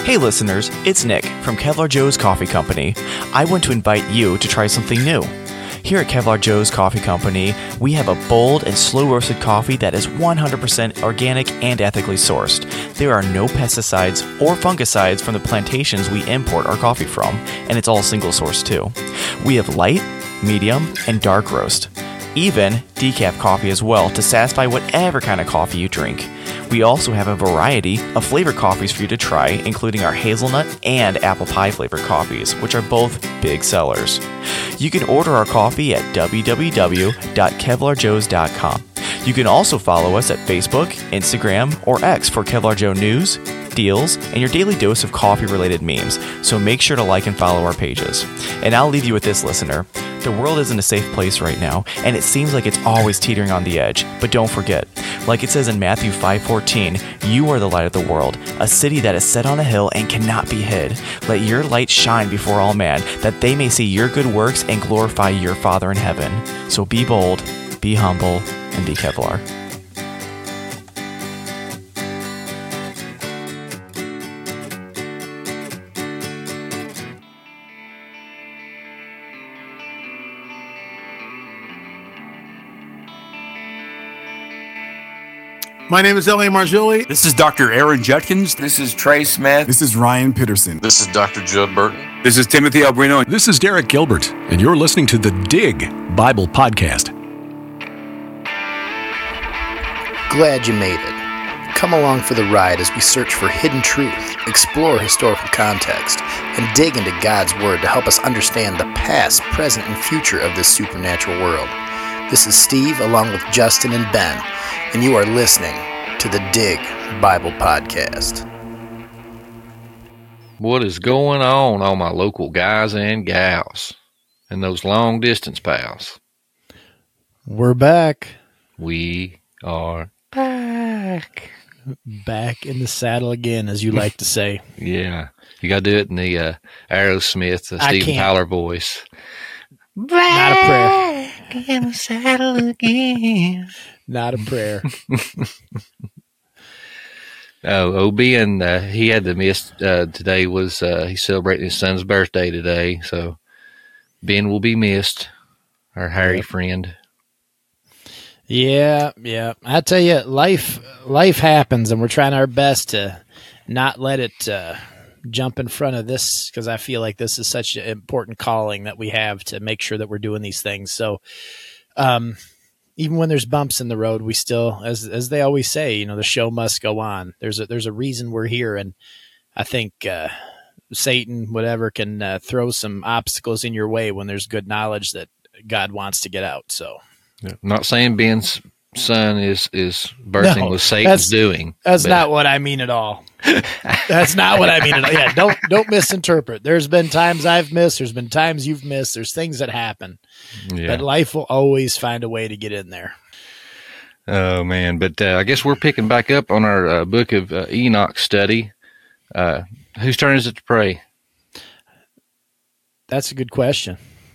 Hey listeners, it's Nick from Kevlar Joe's Coffee Company. I want to invite you to try something new. Here at Kevlar Joe's Coffee Company, we have a bold and slow-roasted coffee that is 100% organic and ethically sourced. There are no pesticides or fungicides from the plantations we import our coffee from, and it's all single-sourced too. We have light, medium, and dark roast. Even decaf coffee as well to satisfy whatever kind of coffee you drink. We also have a variety of flavored coffees for you to try, including our hazelnut and apple pie flavored coffees, which are both big sellers. You can order our coffee at www.kevlarjoes.com. You can also follow us at Facebook, Instagram, or X for Kevlar Joe news, deals, and your daily dose of coffee-related memes, so make sure to like and follow our pages. And I'll leave you with this, listener. The world isn't a safe place right now, and it seems like it's always teetering on the edge. But don't forget, like it says in Matthew 5:14, you are the light of the world, a city that is set on a hill and cannot be hid. Let your light shine before all men, that they may see your good works and glorify your Father in heaven. So be bold, be humble, and be Kevlar. My name is L.A. Marjoli. This is Dr. Aaron Judkins. This is Trey Smith. This is Ryan Peterson. This is Dr. Judd Burton. This is Timothy Albrino. This is Derek Gilbert, and you're listening to the Dig Bible Podcast. Glad you made it. Come along for the ride as we search for hidden truth, explore historical context, and dig into God's Word to help us understand the past, present, and future of this supernatural world. This is Steve, along with Justin and Ben, and you are listening to the Dig Bible Podcast. What is going on, all my local guys and gals, and those long distance pals? We're back. We are back. Back in the saddle again, as you like to say. Yeah. You got to do it in the Aerosmith, Steven Tyler voice. Not a prayer. In the saddle again. Not a prayer. OB, and he had to miss today. Was he's celebrating his son's birthday today, so Ben will be missed, our Harry friend. Yeah. I tell you, life happens, and we're trying our best to not let it jump in front of this, because I feel like this is such an important calling that we have to make sure that we're doing these things. So, even when there's bumps in the road, we still, as they always say, the show must go on. There's a reason we're here, and I think Satan, whatever, can throw some obstacles in your way when there's good knowledge that God wants to get out. So, I'm not saying Ben's son is birthing was Satan's doing. That's not what I mean at all. That's not what I mean at all. Yeah, don't misinterpret. There's been times I've missed. There's been times you've missed. There's things that happen. Yeah. But life will always find a way to get in there. Oh, man. But I guess we're picking back up on our book of Enoch study. Whose turn is it to pray? That's a good question.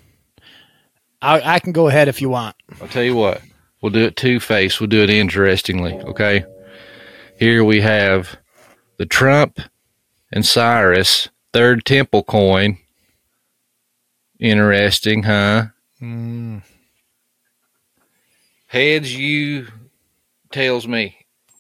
I can go ahead if you want. I'll tell you what. We'll do it two-faced. We'll do it interestingly, okay? Here we have the Trump and Cyrus Third Temple coin. Interesting, huh? Heads you, tails me.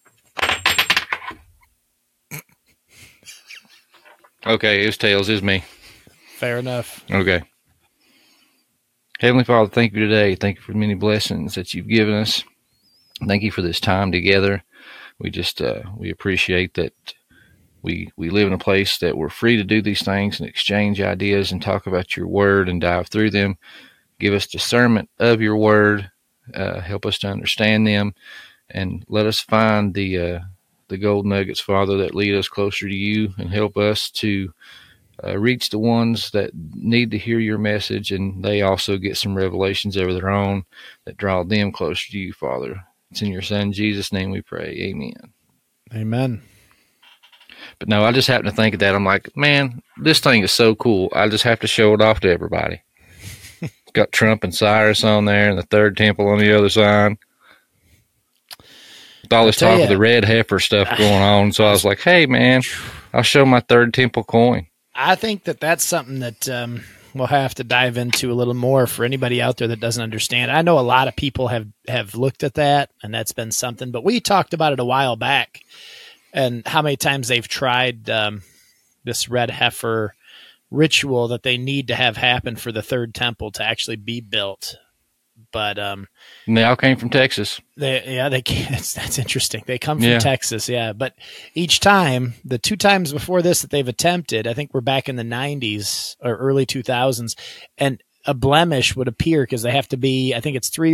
Okay, it's tails, it's me. Fair enough. Okay. Heavenly Father, thank you today. Thank you for the many blessings that you've given us. Thank you for this time together. We just, we appreciate that we live in a place that we're free to do these things and exchange ideas and talk about your word and dive through them. Give us discernment of your word. Help us to understand them, and let us find the gold nuggets, Father, that lead us closer to you, and help us to reach the ones that need to hear your message, and they also get some revelations of their own that draw them closer to you, Father. It's in your Son, Jesus' name we pray. Amen. Amen. But no, I just happen to think of that. I'm like, man, this thing is so cool. I just have to show it off to everybody. It's got Trump and Cyrus on there and the Third Temple on the other side. With all this talk of the red heifer stuff going on. So I was like, hey, man, I'll show my third temple coin. I think that that's something that we'll have to dive into a little more for anybody out there that doesn't understand. I know a lot of people have looked at that, and that's been something. But we talked about it a while back, and how many times they've tried this red heifer ritual that they need to have happen for the third temple to actually be built. But and they all came from Texas. They can't. That's interesting. They come from Texas, But each time, the 2 times before this that they've attempted, I think we're back in the 90s or early 2000s, and a blemish would appear because they have to be, I think it's 3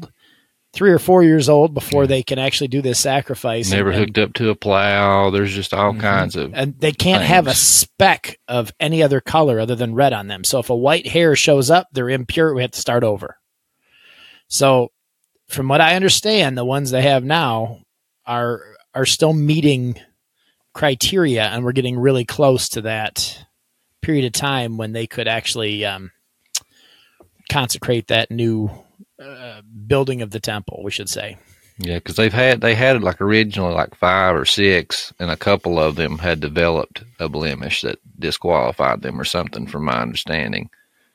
or 4 years old before they can actually do this sacrifice. Never hooked up to a plow. There's just all kinds of, and they can't have a speck of any other color other than red on them. So if a white hair shows up, they're impure. We have to start over. So from what I understand, the ones they have now are still meeting criteria, and we're getting really close to that period of time when they could actually consecrate that new building of the temple, we should say. Yeah, because they had it like originally like 5 or 6, and a couple of them had developed a blemish that disqualified them or something, from my understanding.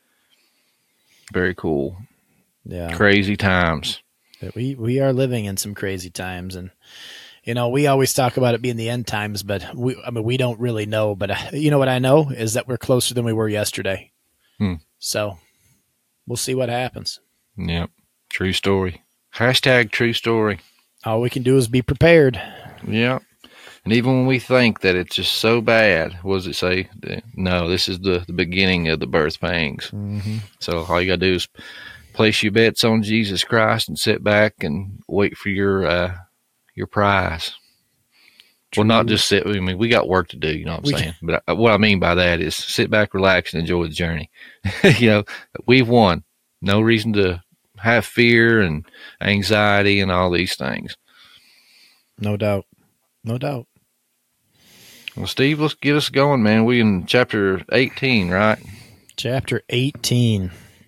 Very cool. Yeah, crazy times. We are living in some crazy times, and we always talk about it being the end times, but we don't really know. But you know what I know is that we're closer than we were yesterday. So we'll see what happens. Yep, true story. # true story. All we can do is be prepared. Yep. And even when we think that it's just so bad, what does it say? No, this is the beginning of the birth pangs. Mm-hmm. So all you got to do is place your bets on Jesus Christ and sit back and wait for your prize. True. Well, not just sit. I mean, we got work to do. You know what I'm saying? But what I mean by that is sit back, relax, and enjoy the journey. We've won. No reason to have fear and anxiety and all these things. No doubt. No doubt. Well, Steve, let's get us going, man. We in chapter 18, right? Chapter 18.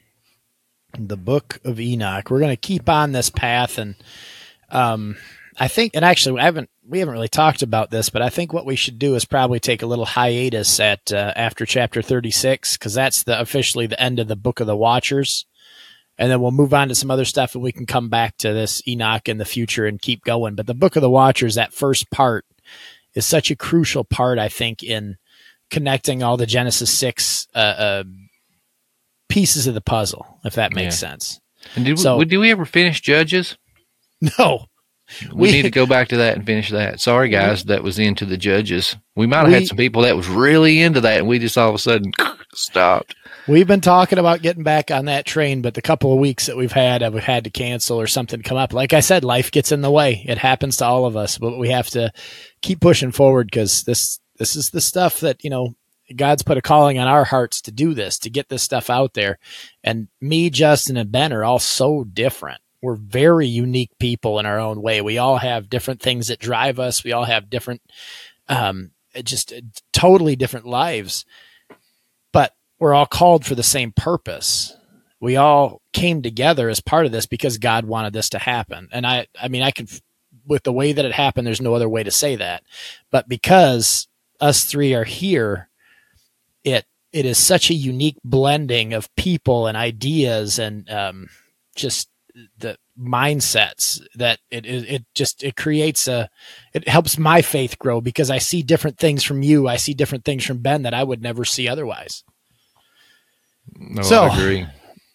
The Book of Enoch. We're going to keep on this path, and I think, and actually we haven't really talked about this, but I think what we should do is probably take a little hiatus at after chapter 36, because that's officially the end of the Book of the Watchers, and then we'll move on to some other stuff, and we can come back to this Enoch in the future and keep going. But the Book of the Watchers, that first part, is such a crucial part, I think, in connecting all the Genesis 6 pieces of the puzzle, if that makes sense. And did we ever finish Judges? No. We need to go back to that and finish that. Sorry, guys, that was into the Judges. We might have had some people that was really into that, and we just all of a sudden stopped. We've been talking about getting back on that train, but the couple of weeks that we've had to cancel or something come up. Like I said, life gets in the way. It happens to all of us, but we have to keep pushing forward, because this is the stuff that, God's put a calling on our hearts to do this, to get this stuff out there. And me, Justin, and Ben are all so different. We're very unique people in our own way. We all have different things that drive us. We all have different, just totally different lives, but we're all called for the same purpose. We all came together as part of this because God wanted this to happen. And I mean, I can, with the way that it happened, there's no other way to say that, but because us three are here, it is such a unique blending of people and ideas and just the mindsets that it creates it helps my faith grow, because I see different things from you. I see different things from Ben that I would never see otherwise. No, so, I agree.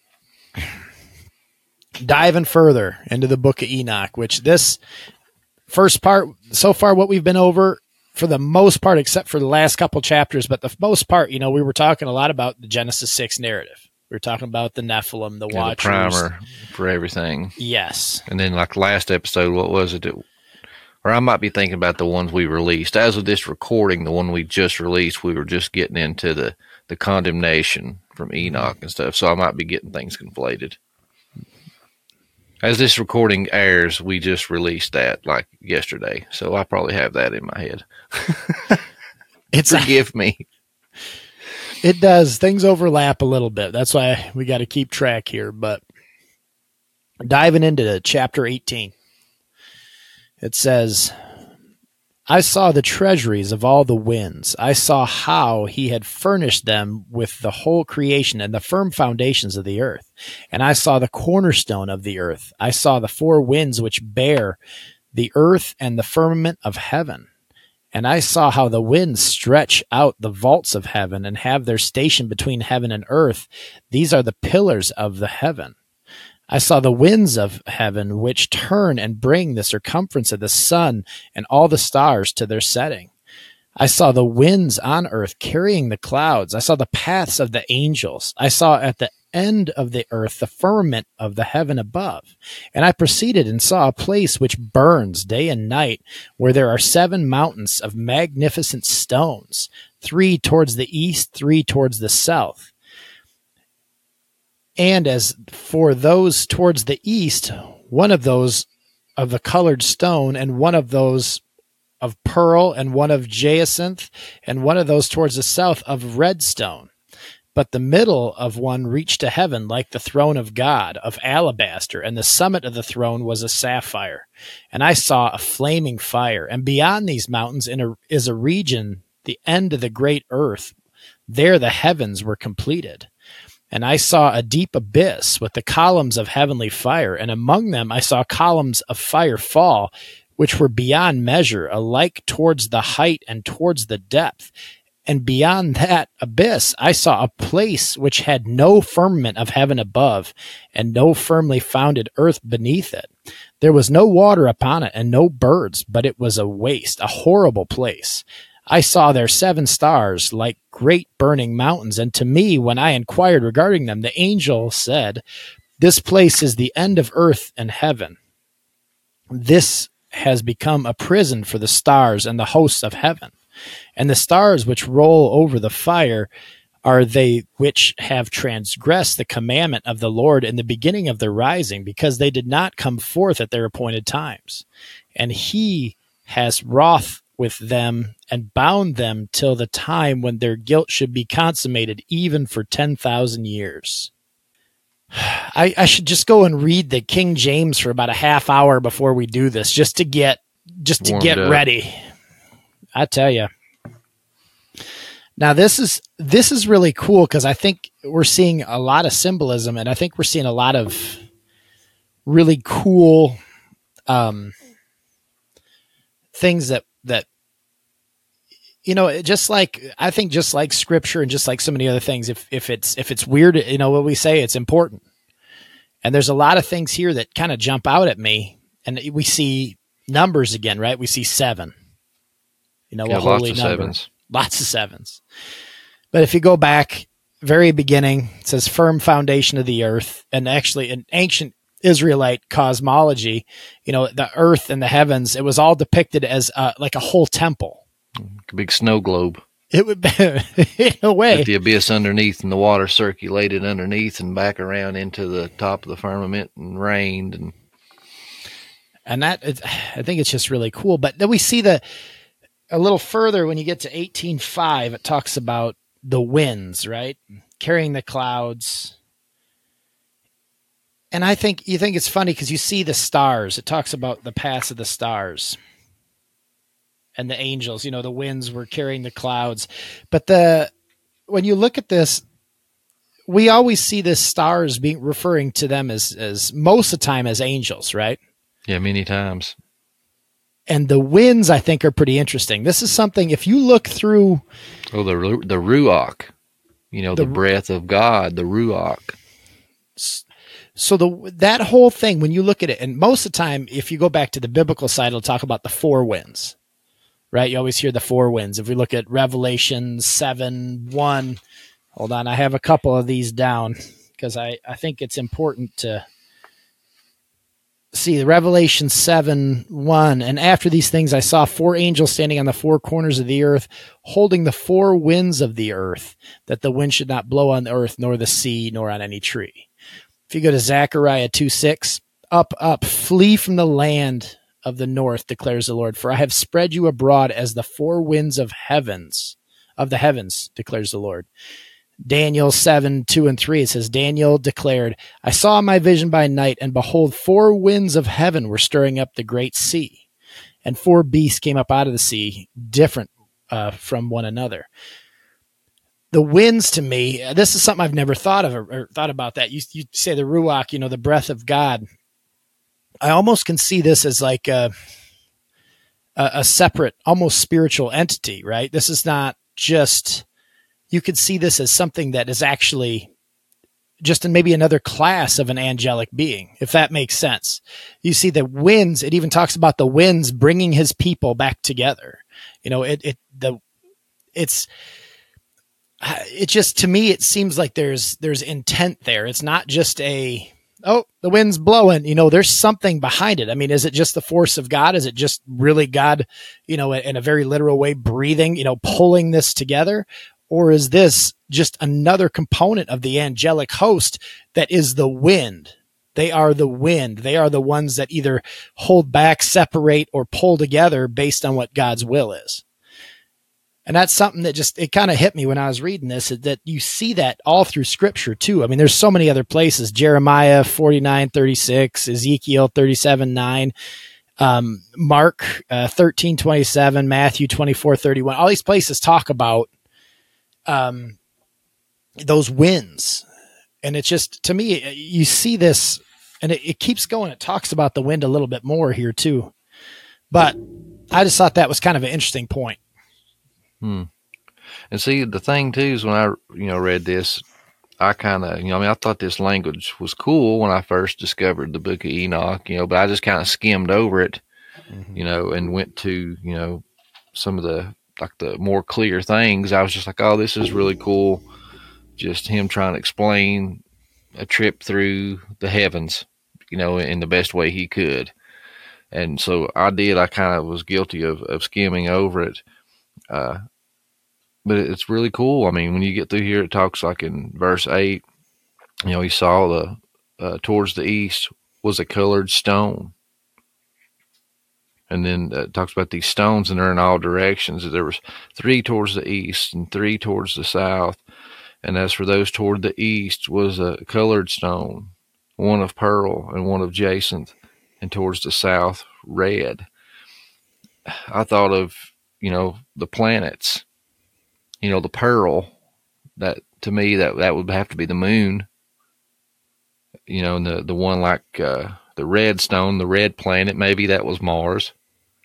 Diving further into the Book of Enoch, which this first part, so far what we've been over, for the most part, except for the last couple chapters, but the most part, we were talking a lot about the Genesis 6 narrative. We were talking about the Nephilim, the Watchers. The primer for everything. Yes. And then like last episode, what was it? Or I might be thinking about the ones we released. As of this recording, the one we just released, we were just getting into the condemnation from Enoch and stuff. So I might be getting things conflated. As this recording airs, we just released that like yesterday. So I probably have that in my head. Forgive me. It does. Things overlap a little bit. That's why we got to keep track here. But diving into chapter 18, it says, I saw the treasuries of all the winds. I saw how he had furnished them with the whole creation and the firm foundations of the earth. And I saw the cornerstone of the earth. I saw the four winds which bear the earth and the firmament of heaven. And I saw how the winds stretch out the vaults of heaven and have their station between heaven and earth. These are the pillars of the heaven. I saw the winds of heaven which turn and bring the circumference of the sun and all the stars to their setting. I saw the winds on earth carrying the clouds. I saw the paths of the angels. I saw at the end of the earth the firmament of the heaven above. And I proceeded and saw a place which burns day and night, where there are 7 mountains of magnificent stones, 3 towards the east, 3 towards the south. And as for those towards the east, one of those of the colored stone, and one of those of pearl, and one of jacinth, and one of those towards the south of red stone. But the middle of one reached to heaven like the throne of God, of alabaster, and the summit of the throne was a sapphire. And I saw a flaming fire, and beyond these mountains is a region, the end of the great earth. There the heavens were completed. And I saw a deep abyss with the columns of heavenly fire, and among them I saw columns of fire fall, which were beyond measure, alike towards the height and towards the depth. And beyond that abyss I saw a place which had no firmament of heaven above, and no firmly founded earth beneath it. There was no water upon it, and no birds, but it was a waste, a horrible place. I saw there 7 stars like great burning mountains, and to me, when I inquired regarding them, the angel said, "This place is the end of earth and heaven. This has become a prison for the stars and the hosts of heaven. And the stars which roll over the fire are they which have transgressed the commandment of the Lord in the beginning of their rising, because they did not come forth at their appointed times. And he has wrath with them and bound them till the time when their guilt should be consummated, even for 10,000 years." I should just go and read the King James for about a half hour before we do this, just to get ready. I tell you. Now this is really cool, because I think we're seeing a lot of symbolism, and I think we're seeing a lot of really cool things that just like Scripture and just like so many other things, if it's weird, what we say, it's important. And there's a lot of things here that kind of jump out at me, and we see numbers again, right? We see 7. A holy number. Lots of sevens. But if you go back, very beginning, it says firm foundation of the earth, and actually in ancient Israelite cosmology, the earth and the heavens, it was all depicted as like a whole temple. A big snow globe. It would be, in a way. With the abyss underneath and the water circulated underneath and back around into the top of the firmament and rained. And that, I think it's just really cool. But then we see a little further when you get to 18:5, it talks about the winds, right? Carrying the clouds. And you think it's funny because you see the stars. It talks about the paths of the stars. And the angels, the winds were carrying the clouds. But when you look at this, we always see the stars being referring to them as most of the time as angels, right? Yeah, many times. And the winds, I think, are pretty interesting. This is something, if you look through... Oh, the Ruach, the breath of God, the Ruach. So that whole thing, when you look at it, and most of the time, if you go back to the biblical side, it'll talk about the 4 winds. Right? You always hear the 4 winds. If we look at Revelation 7:1, hold on, I have a couple of these down because I think it's important to see the Revelation 7:1. And after these things, I saw 4 angels standing on the 4 corners of the earth, holding the 4 winds of the earth, that the wind should not blow on the earth, nor the sea, nor on any tree. If you go to Zechariah 2:6, up, flee from the land of the north, declares the Lord, for I have spread you abroad as the 4 winds of the heavens, declares the Lord. Daniel 7:2-3, it says, Daniel declared, I saw in my vision by night, and behold, 4 winds of heaven were stirring up the great sea. and 4 beasts came up out of the sea, different from one another. The winds, to me, this is something I've never thought of or thought about that. You say the Ruach, the breath of God. I almost can see this as like a separate, almost spiritual entity, right? This is not just, you could see this as something that is actually just in maybe another class of an angelic being, if that makes sense. You see the winds, it even talks about the winds bringing his people back together. It just, to me, it seems like there's intent there. It's not just the wind's blowing, there's something behind it. I mean, is it just the force of God? Is it just really God, in a very literal way, breathing, pulling this together? Or is this just another component of the angelic host that is the wind? They are the wind. They are the ones that either hold back, separate, or pull together based on what God's will is. And that's something that it kind of hit me when I was reading this, is that you see that all through scripture too. I mean, there's so many other places, Jeremiah 49:36, Ezekiel 37:9, Mark 13:27, Matthew 24:31. All these places talk about those winds. And it's just, to me, you see this and it keeps going. It talks about the wind a little bit more here too. But I just thought that was kind of an interesting point. And see, the thing too is when I, read this, I kind of, I thought this language was cool when I first discovered the book of Enoch, but I just kind of skimmed over it, and went to, some of the more clear things. I was just like, oh, this is really cool. Just him trying to explain a trip through the heavens, in the best way he could. And so I kind of was guilty of skimming over it. But it's really cool. I mean, when you get through here, it talks like in verse 8, he saw towards the east was a colored stone. And then it talks about these stones, and they're in all directions. There was 3 towards the east and 3 towards the south. And as for those toward the east was a colored stone, one of pearl and one of jacinth, and towards the south, red. I thought of, the planets. The pearl, that to me, that would have to be the moon. And the one like the red stone, the red planet, maybe that was Mars.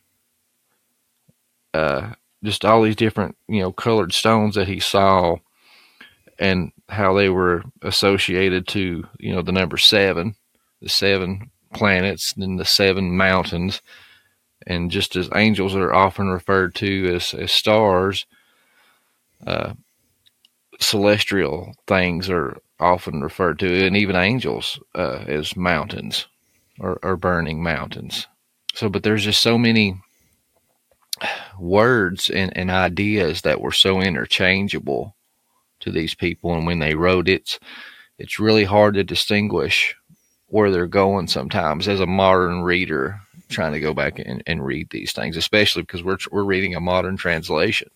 Just all these different, colored stones that he saw and how they were associated to, the number 7, the 7 planets, and the 7 mountains. And just as angels are often referred to as stars, celestial things are often referred to, and even angels, as mountains or burning mountains. So, but there's just so many words and ideas that were so interchangeable to these people. And when they wrote it, it's really hard to distinguish where they're going sometimes as a modern reader trying to go back and read these things, especially because we're reading a modern translation.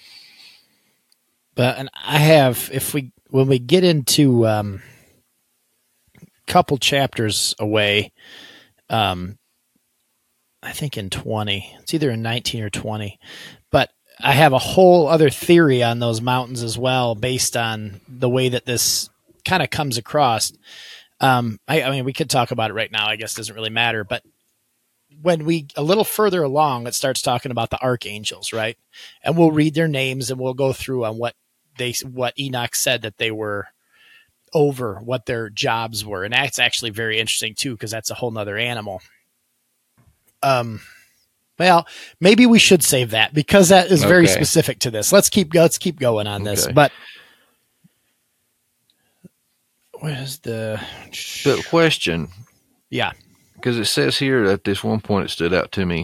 But, and I have, when we get into a couple chapters away, I think in 20, it's either in 19 or 20, but I have a whole other theory on those mountains as well, based on the way that this kind of comes across. I mean, we could talk about it right now. I guess it doesn't really matter, but when we a little further along, it starts talking about the archangels, right? And we'll read their names and we'll go through on what Enoch said that they were over, what their jobs were. And that's actually very interesting too, because that's a whole nother animal. Well, maybe we should save that because that is very specific to this. Let's keep going on this. But where's the question? Yeah. Because it says here at this one point, it stood out to me.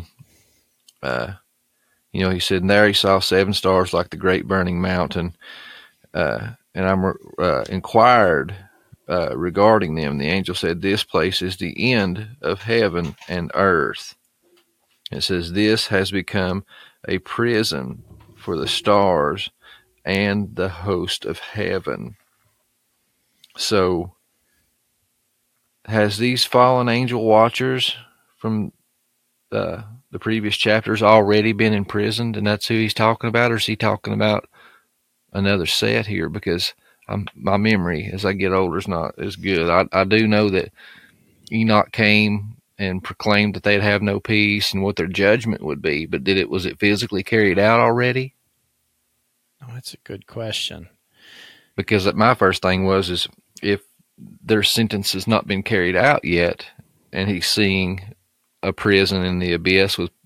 He said, and there he saw 7 stars like the great burning mountain. And I'm inquired regarding them. The angel said, this place is the end of heaven and earth. It says, this has become a prison for the stars and the host of heaven. So, has these fallen angel watchers from the previous chapters already been imprisoned, and that's who he's talking about, or is he talking about another set here? Because my memory as I get older is not as good. I do know that Enoch came and proclaimed that they'd have no peace and what their judgment would be, but was it physically carried out already? Oh, that's a good question. Because my first thing is if their sentence has not been carried out yet, and he's seeing a prison in the abyss with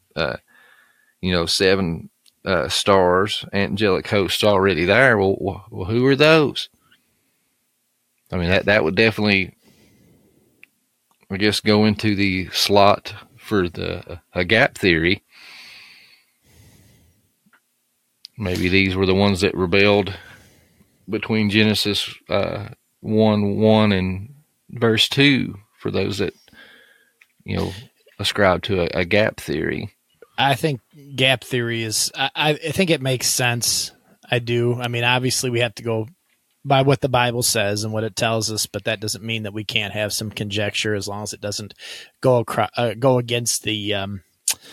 7 stars, angelic hosts already there. Well, who are those? I mean, that would definitely, I guess, go into the slot for a gap theory. Maybe these were the ones that rebelled between Genesis 1:1 and verse 2, for those that ascribe to a gap theory. I think gap theory is, I think it makes sense. I do. I mean, obviously we have to go by what the Bible says and what it tells us, but that doesn't mean that we can't have some conjecture as long as it doesn't go against the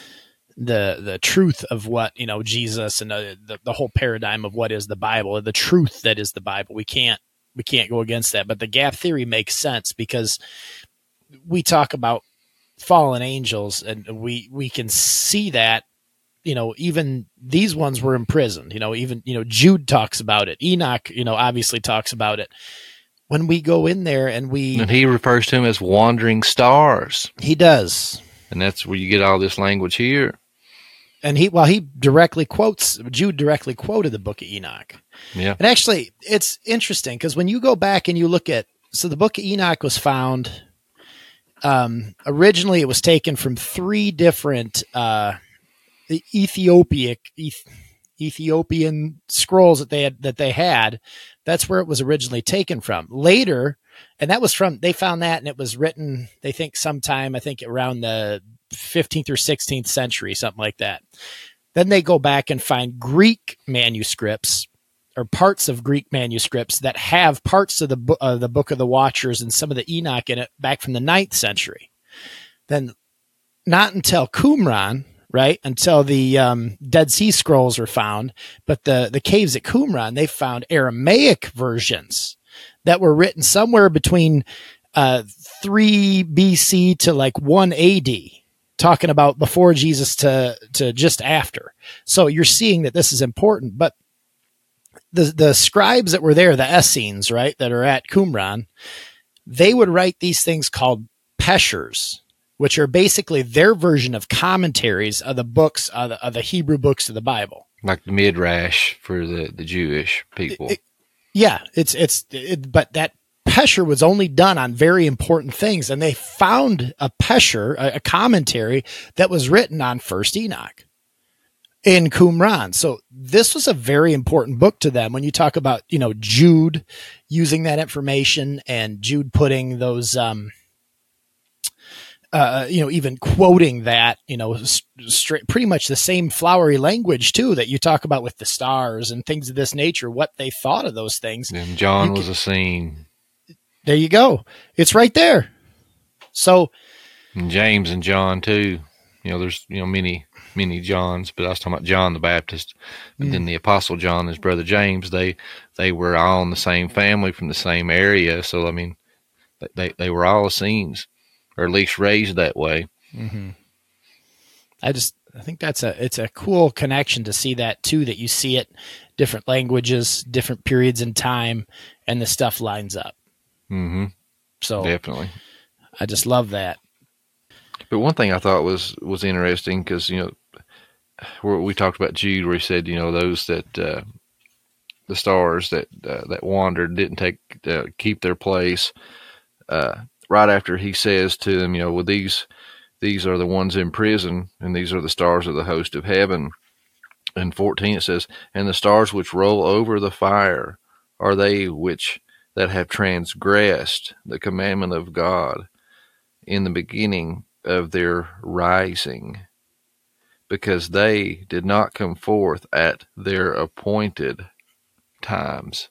truth of what, Jesus and the whole paradigm of what is the Bible, the truth that is the Bible. We can't go against that. But the gap theory makes sense because we talk about fallen angels, and we can see that, even these ones were imprisoned, even, Jude talks about it. Enoch, obviously talks about it. When we go in there and he refers to them as wandering stars. He does. And that's where you get all this language here. And Jude directly quoted the book of Enoch. Yeah. And actually it's interesting because when you go back and you look at, so the book of Enoch was found, originally it was taken from 3 different, the Ethiopian scrolls that they had. That's where it was originally taken from. Later, and that was they found that, and it was written, they think sometime, around the 15th or 16th century, something like that. Then they go back and find Greek manuscripts or parts of Greek manuscripts that have parts of the Book of the Watchers and some of the Enoch in it back from the 9th century. Then not until Qumran, right, until the Dead Sea Scrolls were found, but the caves at Qumran, they found Aramaic versions that were written somewhere between 3 BC to like 1 AD, talking about before Jesus to just after. So you're seeing that this is important, but the scribes that were there, the Essenes, right, that are at Qumran, they would write these things called peshers, which are basically their version of commentaries of the books of the Hebrew books of the Bible, like the Midrash for the Jewish people. But that pesher was only done on very important things, and they found a pesher, a commentary that was written on First Enoch in Qumran. So this was a very important book to them. When you talk about, Jude using that information and Jude putting those, even quoting that, straight, pretty much the same flowery language too, that you talk about with the stars and things of this nature, what they thought of those things. And John was a scene. There you go. It's right there. So, and James and John too. There's, many Johns, but I was talking about John the Baptist. But then the Apostle John, his brother James, they were all in the same family from the same area. So, I mean, they were all Essenes, or at least raised that way. Mm-hmm. I think it's a cool connection to see that too, that you see it, different languages, different periods in time, and the stuff lines up. Mm-hmm. So definitely. I just love that. But one thing I thought was interesting, because, where we talked about Jude, where he said, those that, the stars that wandered didn't keep their place. Right after he says to them, well, these are the ones in prison, and these are the stars of the host of heaven. In 14 it says, and the stars which roll over the fire are they that have transgressed the commandment of God in the beginning of their rising, because they did not come forth at their appointed times.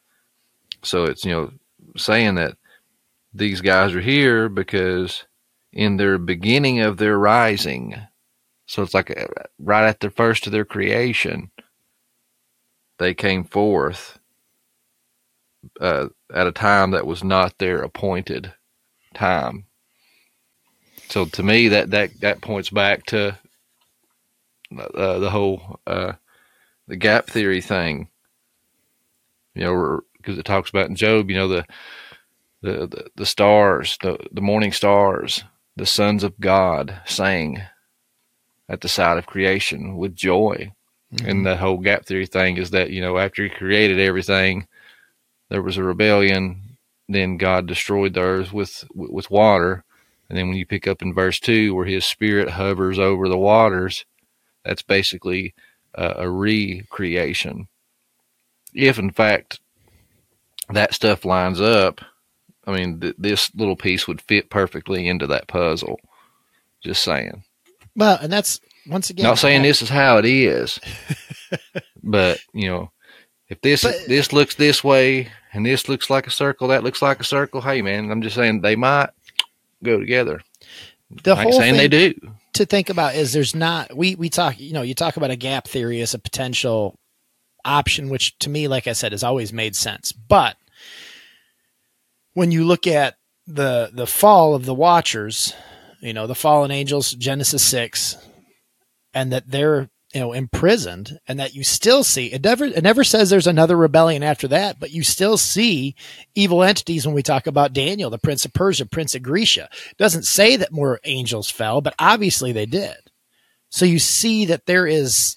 So it's, saying that these guys are here because in their beginning of their rising. So it's like right at the first of their creation, they came forth at a time that was not their appointed time. So to me, that points back to the whole the gap theory thing. Because it talks about in Job, the stars, the morning stars, the sons of God sang at the side of creation with joy. Mm-hmm. And the whole gap theory thing is that, after he created everything, there was a rebellion. Then God destroyed the earth with water. And then when you pick up in verse 2 where his spirit hovers over the waters, that's basically a recreation. If, in fact, that stuff lines up, I mean, this little piece would fit perfectly into that puzzle. Just saying. Well, and that's, once again... Not saying this is how it is, but, if this looks this way, and this looks like a circle, that looks like a circle, hey, man, I'm just saying they might go together. I ain't saying they do. To think about is there's not, we talk, you talk about a gap theory as a potential option, which to me, like I said, has always made sense. But when you look at the fall of the Watchers, the fallen angels, Genesis 6, and that they're, imprisoned, and that you still see, it never says there's another rebellion after that, but you still see evil entities when we talk about Daniel, the Prince of Persia, Prince of Grecia. It doesn't say that more angels fell, but obviously they did. So you see that there is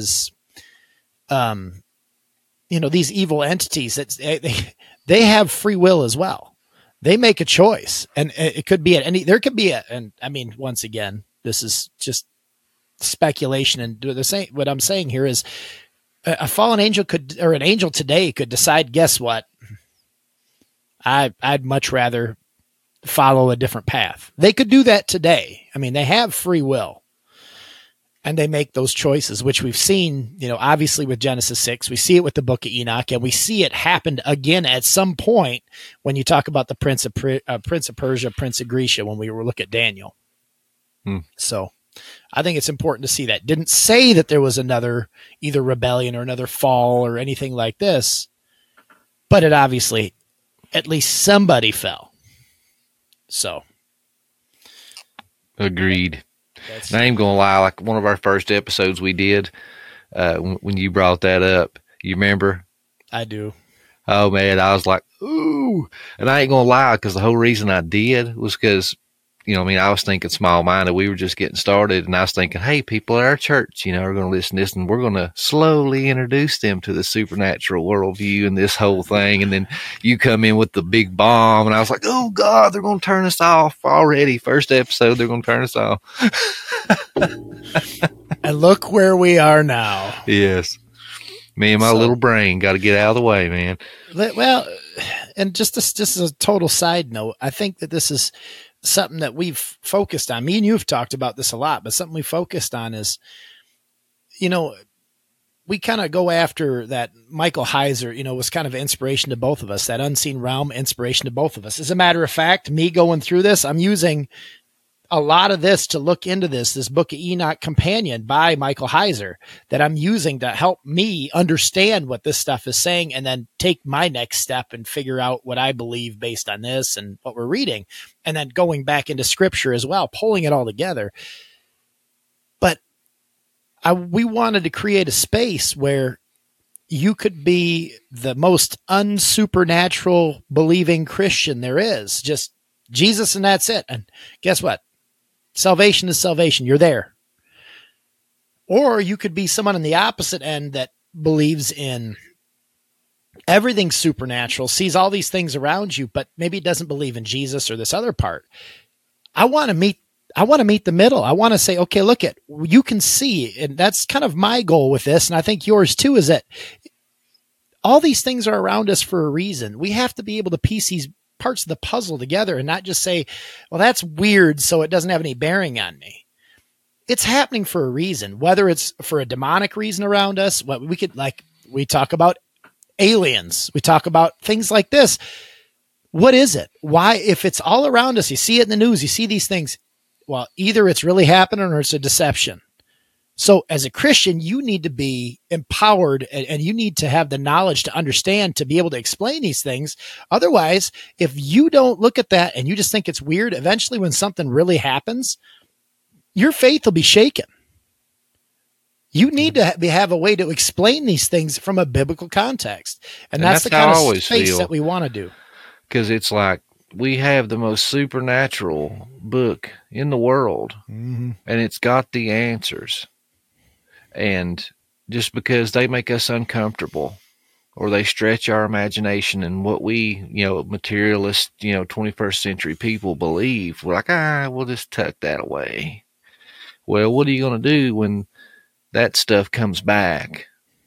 these evil entities that they have free will as well. They make a choice, and it could be and I mean, once again, this is just speculation, and what I'm saying here is a fallen angel or an angel today could decide, guess what? I'd much rather follow a different path. They could do that today. I mean, they have free will, and they make those choices, which we've seen, obviously with Genesis 6, we see it with the book of Enoch, and we see it happened again at some point when you talk about the Prince of Persia, Prince of Grecia, when we were looking at Daniel. So I think it's important to see that. Didn't say that there was another either rebellion or another fall or anything like this, but it obviously, at least somebody fell. So. Agreed. And I ain't gonna lie, like one of our first episodes we did, when you brought that up, you remember? I do. Oh man, I was like, ooh, and I ain't gonna lie, because the whole reason I did was because, I was thinking small-minded. We were just getting started, and I was thinking, hey, people at our church, are going to listen to this, and we're going to slowly introduce them to the supernatural worldview and this whole thing. And then you come in with the big bomb, and I was like, oh, God, they're going to turn us off already. First episode, they're going to turn us off. And look where we are now. Yes. Me and my little brain got to get out of the way, man. Well, and just as a total side note, I think that this is something that we've focused on. Me and you have talked about this a lot, but something we focused on is, we kind of go after that. Michael Heiser, was kind of an inspiration to both of us, that unseen realm inspiration to both of us. As a matter of fact, me going through this, I'm using a lot of this to look into this Book of Enoch companion by Michael Heiser that I'm using to help me understand what this stuff is saying, and then take my next step and figure out what I believe based on this and what we're reading, and then going back into scripture as well, pulling it all together. But we wanted to create a space where you could be the most unsupernatural believing Christian there is, just Jesus, and that's it. And guess what? Salvation is salvation. You're there. Or you could be someone on the opposite end that believes in everything supernatural, sees all these things around you, but maybe doesn't believe in Jesus or this other part. I want to meet the middle. I want to say, okay, look at, you can see, and that's kind of my goal with this, and I think yours too, is that all these things are around us for a reason. We have to be able to piece these parts of the puzzle together and not just say, well, that's weird, so it doesn't have any bearing on me. It's happening for a reason, whether it's for a demonic reason around us. What we talk about aliens, we talk about things like this. What is it? Why, if it's all around us, you see it in the news, you see these things, well, either it's really happening or it's a deception. So as a Christian, you need to be empowered and you need to have the knowledge to understand, to be able to explain these things. Otherwise, if you don't look at that and you just think it's weird, eventually when something really happens, your faith will be shaken. You need to have a way to explain these things from a biblical context. And that's the kind of space that we want to do. Because it's like we have the most supernatural book in the world, and it's got the answers. And just because they make us uncomfortable or they stretch our imagination and what we, materialist, 21st century people believe, we're like, we'll just tuck that away. Well, what are you going to do when that stuff comes back?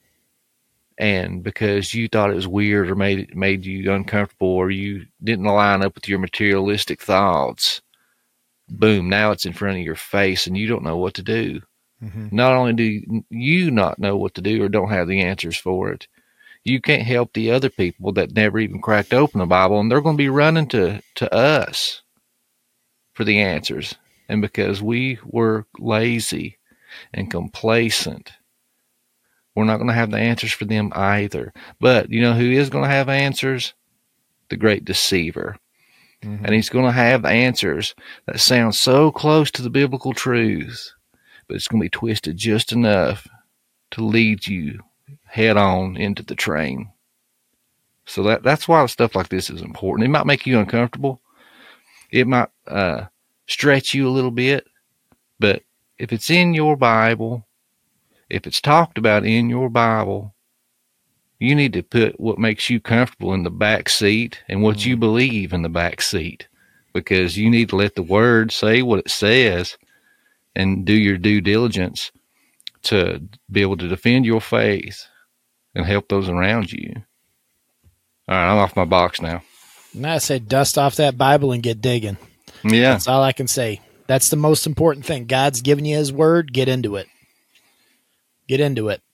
And because you thought it was weird or made you uncomfortable or you didn't line up with your materialistic thoughts, boom, now it's in front of your face and you don't know what to do. Not only do you not know what to do or don't have the answers for it, you can't help the other people that never even cracked open the Bible, and they're going to be running to us for the answers. And because we were lazy and complacent, we're not going to have the answers for them either. But you know who is going to have answers? The great deceiver. And he's going to have the answers that sound so close to the biblical truth, but it's going to be twisted just enough to lead you head on into the train. So that's why stuff like this is important. It might make you uncomfortable. It might stretch you a little bit, but if it's in your Bible, if it's talked about in your Bible, you need to put what makes you comfortable in the back seat and what you believe in the back seat, because you need to let the Word say what it says and do your due diligence to be able to defend your faith and help those around you. All right, I'm off my box now. And I say dust off that Bible and get digging. Yeah. That's all I can say. That's the most important thing. God's given you his word. Get into it. Get into it.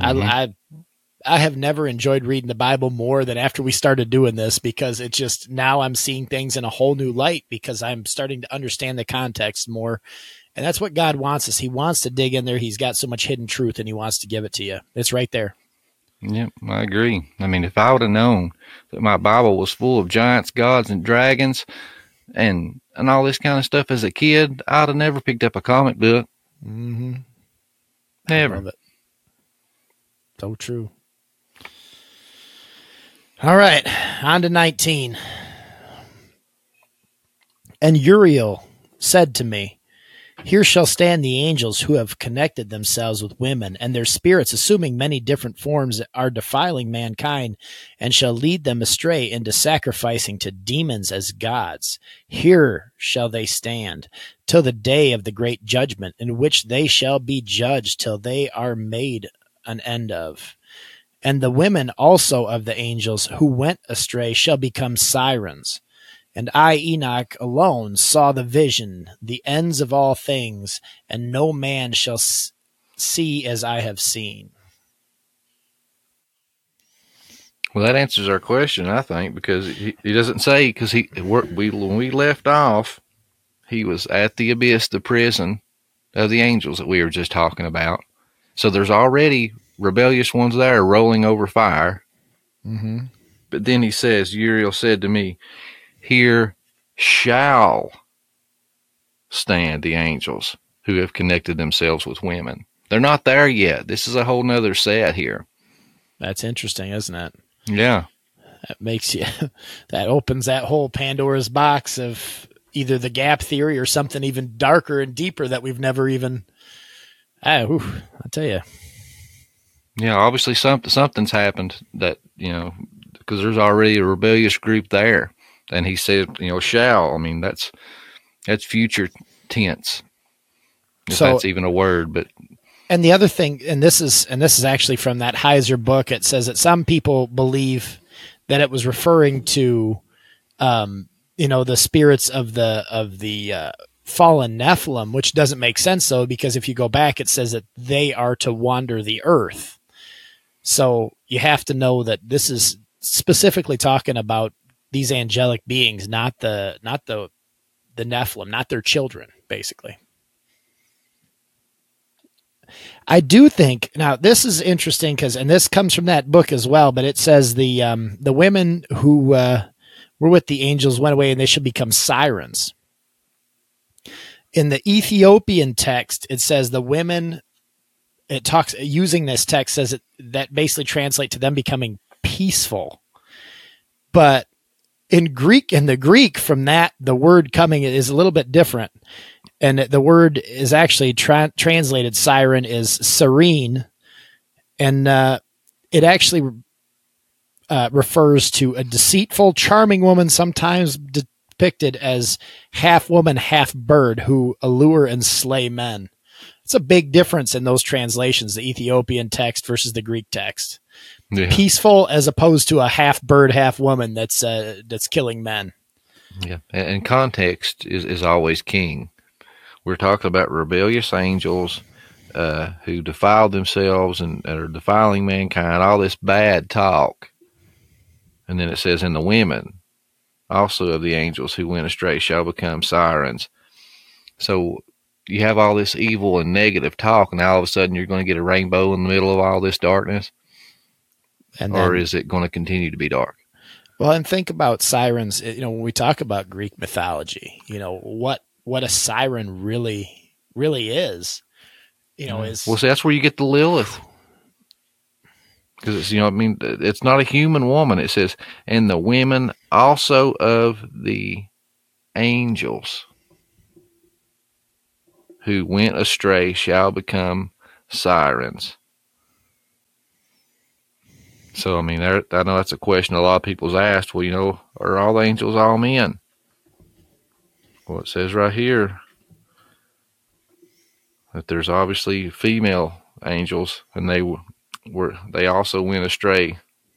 I have never enjoyed reading the Bible more than after we started doing this, because it just, now I'm seeing things in a whole new light because I'm starting to understand the context more. And that's what God wants us. He wants to dig in there. He's got so much hidden truth and he wants to give it to you. It's right there. Yep, I agree. I mean, if I would have known that my Bible was full of giants, gods, and dragons and all this kind of stuff as a kid, I'd have never picked up a comic book. Never. I love it. So true. All right, on to 19. And Uriel said to me, here shall stand the angels who have connected themselves with women, and their spirits, assuming many different forms, are defiling mankind, and shall lead them astray into sacrificing to demons as gods. Here shall they stand till the day of the great judgment, in which they shall be judged till they are made an end of. And the women also of the angels who went astray shall become sirens. And I, Enoch, alone saw the vision, the ends of all things, and no man shall see as I have seen. Well, that answers our question, I think, because he doesn't say, because when we left off, he was at the abyss, the prison of the angels that we were just talking about. So there's already rebellious ones there rolling over fire. But then he says, Uriel said to me, here shall stand the angels who have connected themselves with women. They're not there yet. This is a whole nother set here. That's interesting, isn't it? Yeah. That makes you, that opens that whole Pandora's box of either the gap theory or something even darker and deeper that we've never even, I'll tell you. Yeah, obviously something's happened that, because there's already a rebellious group there. And he said, shall. I mean, that's future tense, if that's even a word. But and the other thing, and this is actually from that Heiser book. It says that some people believe that it was referring to, the spirits of the fallen Nephilim, which doesn't make sense though, because if you go back, it says that they are to wander the earth. So you have to know that this is specifically talking about these angelic beings, not the Nephilim, not their children, basically. I do think, now this is interesting and this comes from that book as well, but it says the women who were with the angels went away and they should become sirens. In the Ethiopian text, it says the women, it talks, using this text, says that basically translate to them becoming peaceful. But in the Greek from that, the word coming is a little bit different. And the word is actually translated siren is serene. And it actually refers to a deceitful, charming woman, sometimes depicted as half woman, half bird, who allure and slay men. It's a big difference in those translations, the Ethiopian text versus the Greek text. Yeah. Peaceful as opposed to a half bird, half woman that's killing men. Yeah, and context is always king. We're talking about rebellious angels who defile themselves and are defiling mankind, all this bad talk. And then it says, and the women also of the angels who went astray shall become sirens. So you have all this evil and negative talk, and all of a sudden you're going to get a rainbow in the middle of all this darkness? Or is it going to continue to be dark? Well, and think about sirens. When we talk about Greek mythology, what a siren really is, is... Well, see, that's where you get the Lilith. Because it's not a human woman. It says, and the women also of the angels who went astray shall become sirens. So, I know that's a question a lot of people's asked. Well, are all angels all men? Well, it says right here that there's obviously female angels, and they also went astray.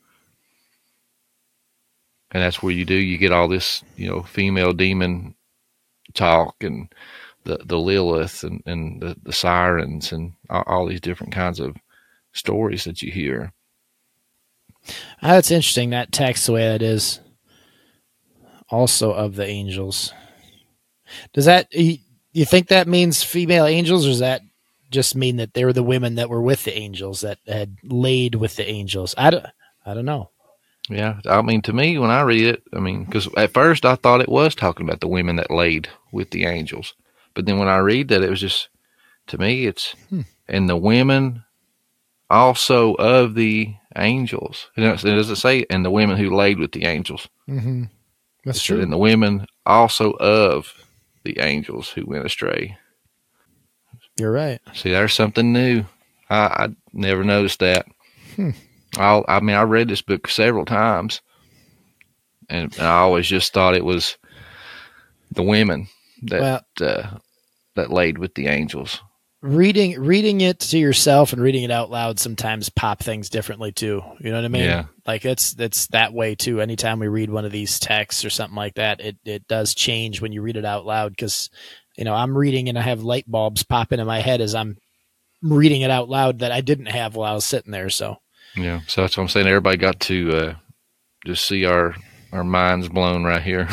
And that's where you get all this, female demon talk and the Lilith and the sirens and all these different kinds of stories that you hear. That's interesting, that text the way that is. Also of the angels. Does that, you think that means female angels, or does that just mean that they were the women that were with the angels, that had laid with the angels? I don't know. Yeah, to me, when I read it, because at first I thought it was talking about the women that laid with the angels. But then when I read that, it was just, to me, it's, and the women also of the angels. It doesn't say, and the women who laid with the angels. Mm-hmm. That's true. And the women also of the angels who went astray. You're right. See, there's something new. I never noticed that. I read this book several times, and I always just thought it was the women that laid with the angels. Reading it to yourself and reading it out loud sometimes pop things differently too. You know what I mean? Yeah. Like it's that way too. Anytime we read one of these texts or something like that, it does change when you read it out loud, because I'm reading and I have light bulbs popping in my head as I'm reading it out loud that I didn't have while I was sitting there. So yeah, so that's what I'm saying. Everybody got to just see our minds blown right here.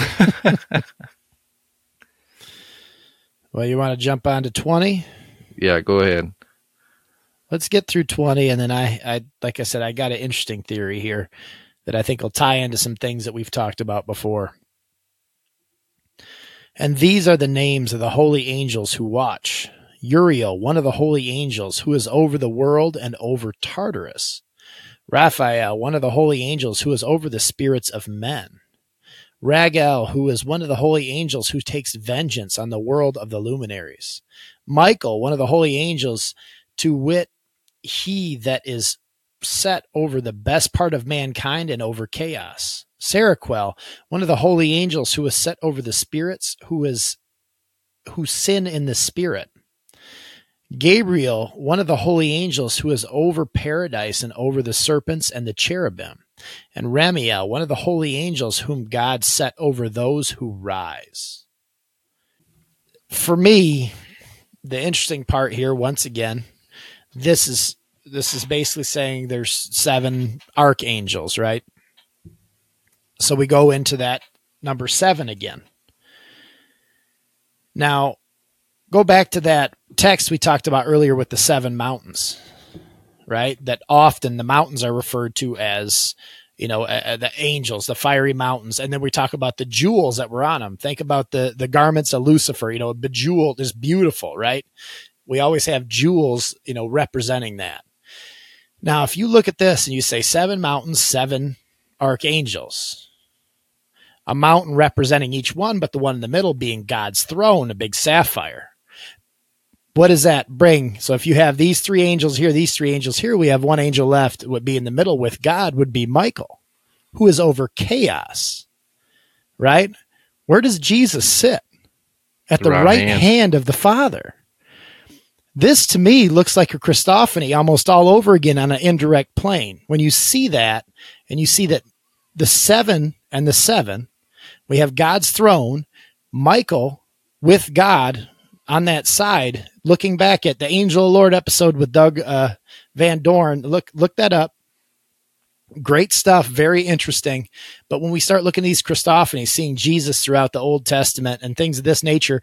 Well, you want to jump on to 20? Yeah, go ahead. Let's get through 20, and then I like I said, I got an interesting theory here that I think will tie into some things that we've talked about before. And these are the names of the holy angels who watch. Uriel, one of the holy angels, who is over the world and over Tartarus. Raphael, one of the holy angels, who is over the spirits of men. Raguel, who is one of the holy angels who takes vengeance on the world of the luminaries. Michael, one of the holy angels, to wit, he that is set over the best part of mankind and over chaos. Seraquel, one of the holy angels who is set over the spirits who sin in the spirit. Gabriel, one of the holy angels who is over paradise and over the serpents and the cherubim. And Ramiel, one of the holy angels whom God set over those who rise. For me, the interesting part here, once again, this is basically saying there's 7 archangels, right? So we go into that number 7 again. Now, go back to that text we talked about earlier with the 7 mountains, right? That often the mountains are referred to as, the angels, the fiery mountains. And then we talk about the jewels that were on them. Think about the garments of Lucifer, bejeweled is beautiful, right? We always have jewels, representing that. Now, if you look at this and you say 7 mountains, 7 archangels, a mountain representing each one, but the one in the middle being God's throne, a big sapphire. What does that bring? So if you have these 3 angels here, these 3 angels here, we have one angel left. It would be in the middle with God would be Michael, who is over chaos, right? Where does Jesus sit? At the right hand of the Father. This to me looks like a Christophany almost all over again on an indirect plane. When you see that, and you see that the 7 and the 7, we have God's throne, Michael with God on that side, looking back at the Angel of the Lord episode with Doug Van Dorn. Look that up. Great stuff. Very interesting. But when we start looking at these Christophanies, seeing Jesus throughout the Old Testament and things of this nature,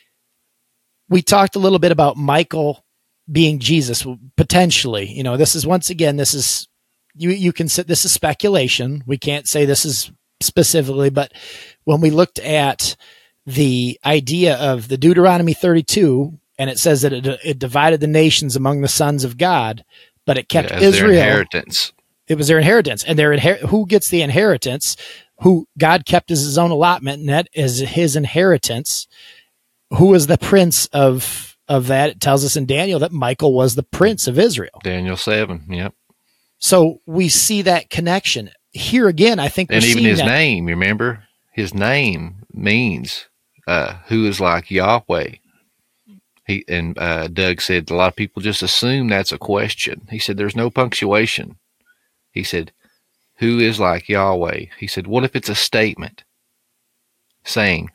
we talked a little bit about Michael being Jesus potentially. This is once again, this is you can sit. This is speculation. We can't say this is specifically, but when we looked at the idea of the Deuteronomy 32, and it says that it divided the nations among the sons of God, but it kept Israel. Their inheritance. It was their inheritance, and who gets the inheritance? Who God kept as his own allotment, and that is his inheritance. Who was the prince of that? It tells us in Daniel that Michael was the prince of Israel. Daniel 7, yep. So we see that connection here again. I think, and even his name. You remember, his name means who is like Yahweh. Doug said a lot of people just assume that's a question. He said there's no punctuation. He said, who is like Yahweh? He said, what if it's a statement saying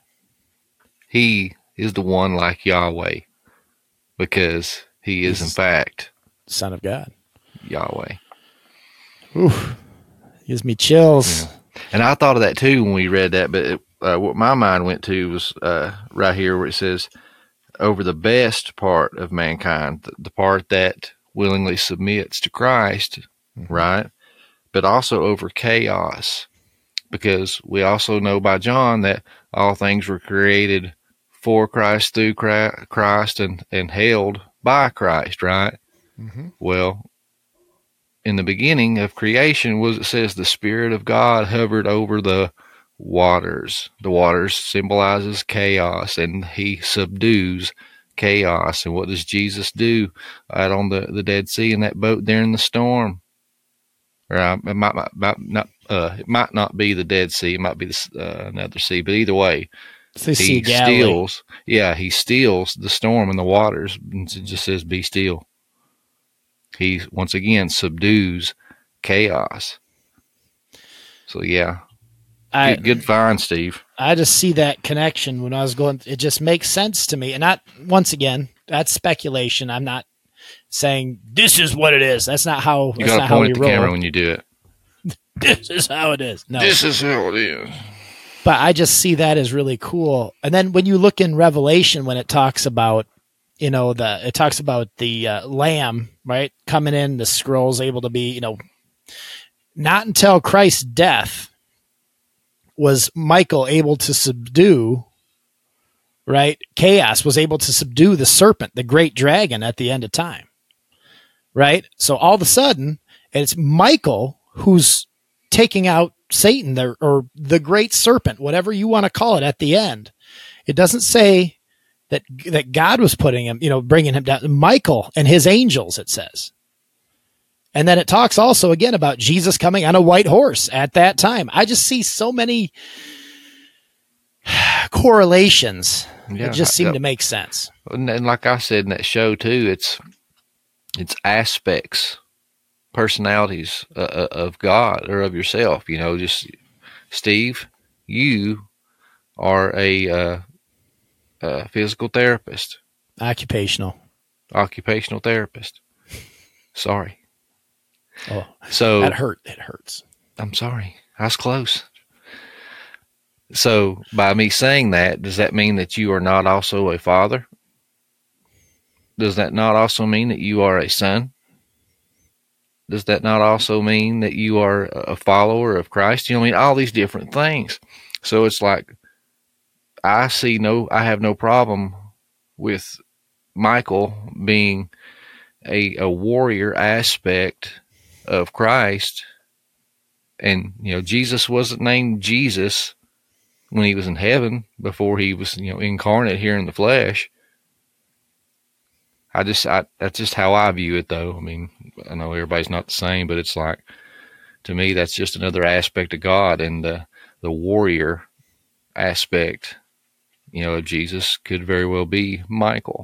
he is the one like Yahweh, because he is in fact Son of God, Yahweh. Oof, gives me chills. Yeah. And I thought of that too when we read that, but what my mind went to was right here where it says, over the best part of mankind, the part that willingly submits to Christ, right? But also over chaos, because we also know by John that all things were created for Christ, through Christ, and held by Christ, right? Mm-hmm. Well, in the beginning of creation, it says the Spirit of God hovered over the waters. The waters symbolizes chaos, and he subdues chaos. And what does Jesus do out on the Dead Sea in that boat during the storm? Right? It might not be the Dead Sea. It might be another sea. But either way, he steals. Yeah, he steals the storm and the waters. And it just says, "Be still." He once again subdues chaos. So yeah, good find, Steve. I just see that connection when I was going. It just makes sense to me, and not once again. That's speculation. I'm not saying this is what it is. That's not how. You got to point at the camera when you do it. This is how it is. No, this is how it is. But I just see that as really cool. And then when you look in Revelation, when it talks about, it talks about the Lamb, right, coming in, the scrolls able to be, not until Christ's death was Michael able to subdue, right? Chaos was able to subdue the serpent, the great dragon at the end of time, right? So all of a sudden, it's Michael who's taking out Satan or the great serpent, whatever you want to call it at the end. It doesn't say that God was putting him, bringing him down. Michael and his angels, it says. And then it talks also again about Jesus coming on a white horse at that time. I just see so many correlations that just seem to make sense. And like I said in that show too, it's aspects, personalities of God or of yourself. Just Steve, you are a physical therapist, occupational therapist. Sorry. Oh, so that hurt. It hurts. I'm sorry. I was close. So by me saying that, does that mean that you are not also a father? Does that not also mean that you are a son? Does that not also mean that you are a follower of Christ? You know, I mean, all these different things. So it's like, I have no problem with Michael being a warrior aspect of Christ. And, you know, Jesus wasn't named Jesus when he was in heaven before he was, you know, incarnate here in the flesh. That's just how I view it, though. I mean, I know everybody's not the same, but it's like, to me, that's just another aspect of God, and the warrior aspect, you know, of Jesus could very well be Michael.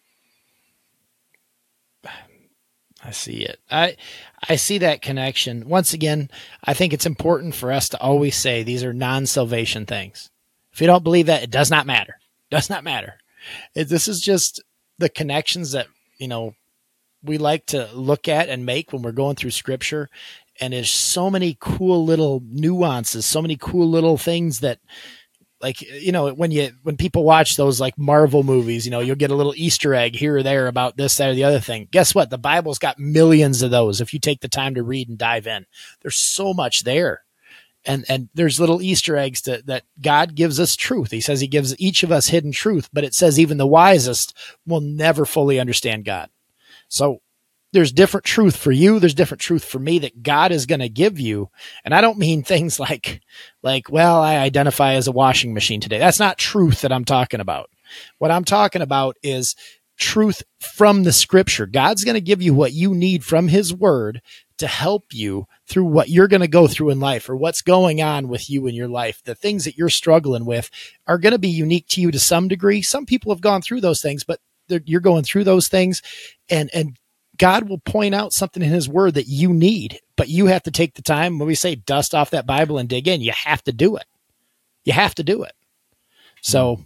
I see it. I see that connection. Once again, I think it's important for us to always say these are non-salvation things. If you don't believe that, it does not matter. Does not matter. This is just the connections that, you know, we like to look at and make when we're going through Scripture. And there's so many cool little nuances, so many cool little things that, like, you know, when people watch those like Marvel movies, you know, you'll get a little Easter egg here or there about this, that, or the other thing. Guess what? The Bible's got millions of those. If you take the time to read and dive in, there's so much there. And there's little Easter eggs that God gives us truth. He says he gives each of us hidden truth, but it says even the wisest will never fully understand God. So there's different truth for you. There's different truth for me that God is going to give you. And I don't mean things like, well, I identify as a washing machine today. That's not truth that I'm talking about. What I'm talking about is truth from the Scripture. God's going to give you what you need from his word to help you through what you're going to go through in life, or what's going on with you in your life. The things that you're struggling with are going to be unique to you to some degree. Some people have gone through those things, but you're going through those things, and God will point out something in his word that you need, but you have to take the time. When we say dust off that Bible and dig in, you have to do it. You have to do it. So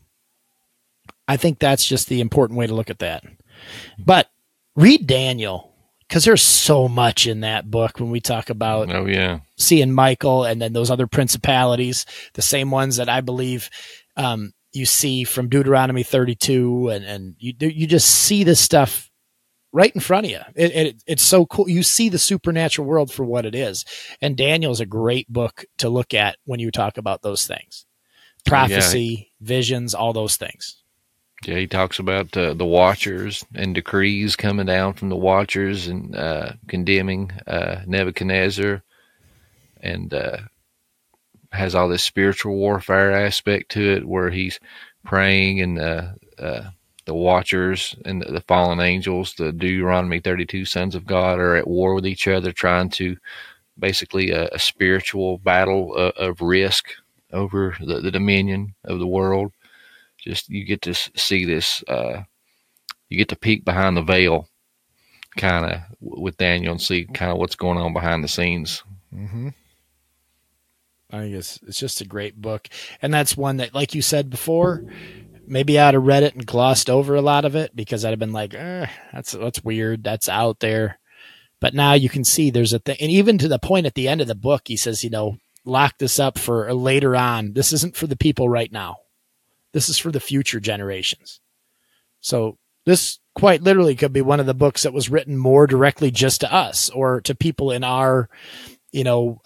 I think that's just the important way to look at that. But read Daniel, because there's so much in that book when we talk about seeing Michael and then those other principalities, the same ones that I believe you see from Deuteronomy 32, and you just see this stuff right in front of you. It's so cool. You see the supernatural world for what it is. And Daniel is a great book to look at when you talk about those things. Prophecy, visions, all those things. Yeah, he talks about the watchers and decrees coming down from the watchers and condemning Nebuchadnezzar, and has all this spiritual warfare aspect to it where he's praying, and the watchers and the fallen angels, the Deuteronomy 32 sons of God, are at war with each other, trying to basically a spiritual battle of risk over the dominion of the world. Just, you get to see this, you get to peek behind the veil kind of with Daniel and see kind of what's going on behind the scenes. Mm-hmm. I think it's just a great book. And that's one that, like you said before, maybe I'd have read it and glossed over a lot of it because I'd have been like, that's weird. That's out there. But now you can see there's a thing. And even to the point at the end of the book, he says, you know, lock this up for later on. This isn't for the people right now. This is for the future generations. So this quite literally could be one of the books that was written more directly just to us or to people in our, you know,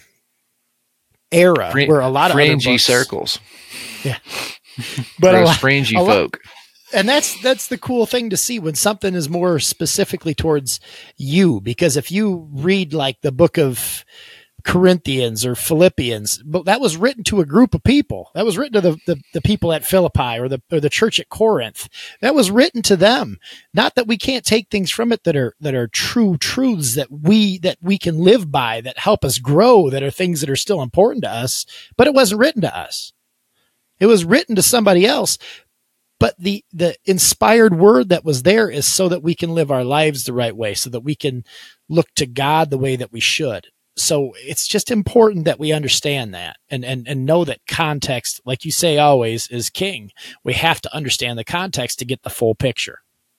era, where a lot of fringy other books, circles. Yeah. But a fringy folk. And that's the cool thing to see when something is more specifically towards you, because if you read like the book of Corinthians or Philippians, but that was written to a group of people. That was written to the people at Philippi or the church at Corinth. That was written to them. Not that we can't take things from it that are true truths that we can live by, that help us grow, that are things that are still important to us, but it wasn't written to us. It was written to somebody else. But the inspired word that was there is so that we can live our lives the right way, so that we can look to God the way that we should. So it's just important that we understand that and know that context, like you say always, is king. We have to understand the context to get the full picture.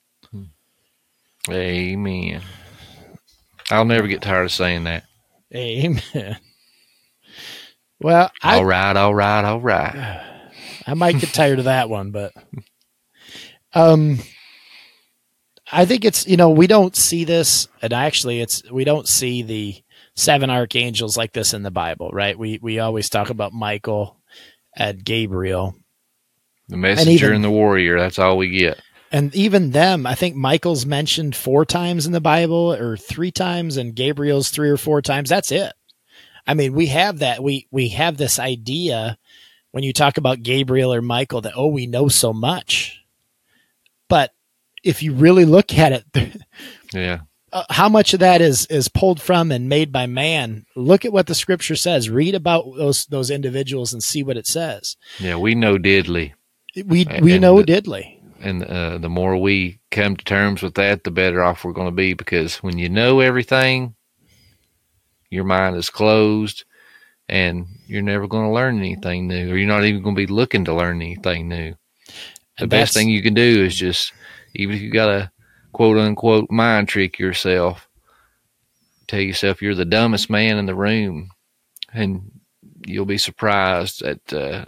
Amen. I'll never get tired of saying that. Amen. Well, all right. I might get tired of that one, but I think it's, we don't see this, and actually we don't see the 7 archangels like this in the Bible, right? We always talk about Michael and Gabriel. The messenger and the warrior, that's all we get. And even them, I think Michael's mentioned 4 times in the Bible, or 3 times, and Gabriel's 3 or 4 times. That's it. I mean, we have that. We have this idea when you talk about Gabriel or Michael that, we know so much. But if you really look at it, yeah, how much of that is pulled from and made by man? Look at what the scripture says. Read about those individuals and see what it says. Yeah, we know diddly. We know diddly. And the more we come to terms with that, the better off we're going to be, because when you know everything, your mind is closed and you're never going to learn anything new, or you're not even going to be looking to learn anything new. The best thing you can do is just, even if you got to quote unquote mind trick yourself, tell yourself you're the dumbest man in the room, and you'll be surprised at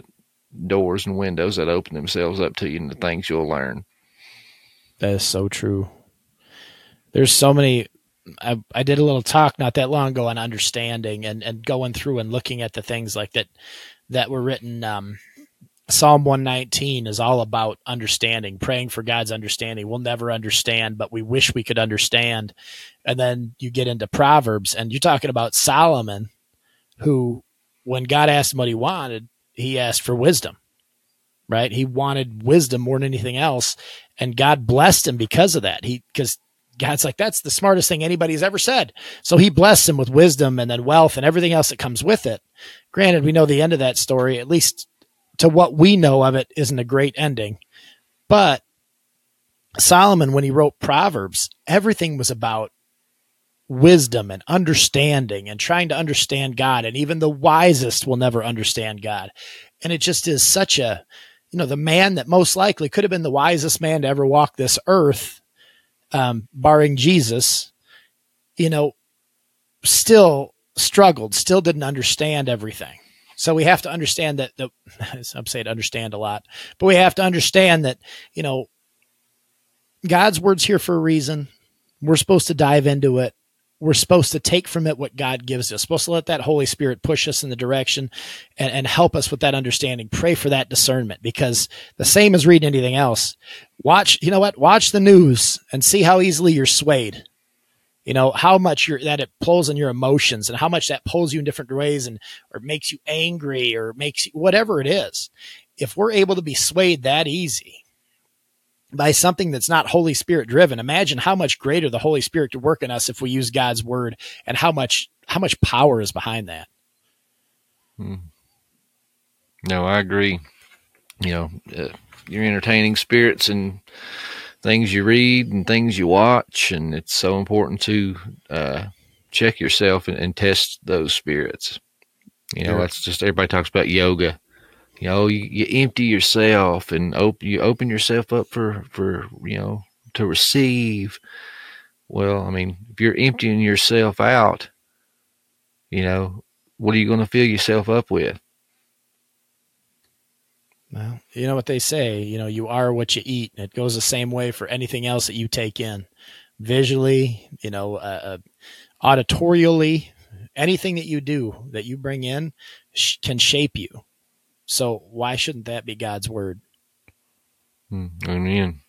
doors and windows that open themselves up to you and the things you'll learn. That is so true. There's so many. I did a little talk not that long ago on understanding and going through and looking at the things like that were written. Psalm 119 is all about understanding, praying for God's understanding. We'll never understand, but we wish we could understand. And then you get into Proverbs, and you're talking about Solomon, who, when God asked him what he wanted, he asked for wisdom, right? He wanted wisdom more than anything else. And God blessed him because of that. Because God's like, that's the smartest thing anybody's ever said. So he blessed him with wisdom and then wealth and everything else that comes with it. Granted, we know the end of that story, at least to what we know of it, isn't a great ending. But Solomon, when he wrote Proverbs, everything was about wisdom and understanding and trying to understand God. And even the wisest will never understand God. And it just is such a, the man that most likely could have been the wisest man to ever walk this earth, barring Jesus, still struggled, still didn't understand everything. So we have to understand that, I'm saying understand a lot, but we have to understand that, God's word's here for a reason. We're supposed to dive into it. We're supposed to take from it what God gives us. Supposed to let that Holy Spirit push us in the direction and help us with that understanding. Pray for that discernment, because the same as reading anything else. Watch the news and see how easily you're swayed. How much that it pulls on your emotions and how much that pulls you in different ways or makes you angry or makes you, whatever it is. If we're able to be swayed that easy by something that's not Holy Spirit driven, imagine how much greater the Holy Spirit could work in us if we use God's word, and how much power is behind that. No, I agree. You're entertaining spirits and things you read and things you watch, and it's so important to check yourself and test those spirits. That's just, everybody talks about yoga. You empty yourself and you open yourself up for to receive. Well, I mean, if you're emptying yourself out, what are you going to fill yourself up with? Well, you know what they say, you are what you eat. And it goes the same way for anything else that you take in visually, auditorially, anything that you do, that you bring in can shape you. So why shouldn't that be God's word? Amen.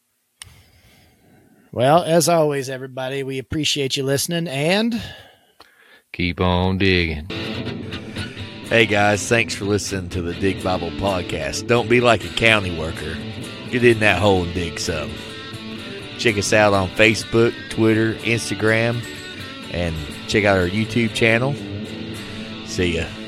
Well, as always, everybody, we appreciate you listening, and keep on digging. Hey guys, thanks for listening to the Dig Bible Podcast. Don't be like a county worker. Get in that hole and dig some. Check us out on Facebook, Twitter, Instagram, and check out our YouTube channel. See ya.